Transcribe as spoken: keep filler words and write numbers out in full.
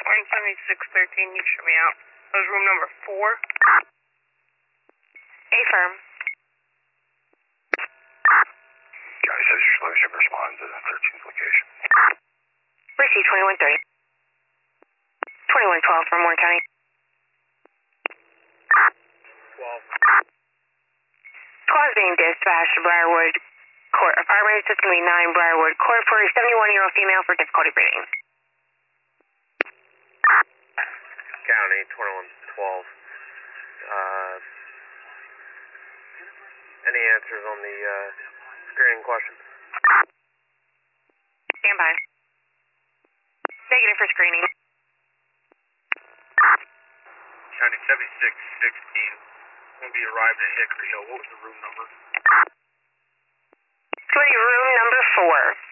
one seventy-six thirteen, you show me out. That was room number four. Affirm. County says your solution responds to the thirteenth location. Receive twenty-one thirty. twenty-one twelve from Warren County. twelve. Call is being dispatched to Briarwood Court. A fire rate is going to be nine Briarwood Court for a seventy-one-year-old female for difficulty breathing. County, twenty-one twelve. Uh, any answers on the uh, screening questions? Stand by. Negative for screening. County seventy-six sixteen. Going to be arrived at Hickory Hill. What was the room number? It's going to be room number four.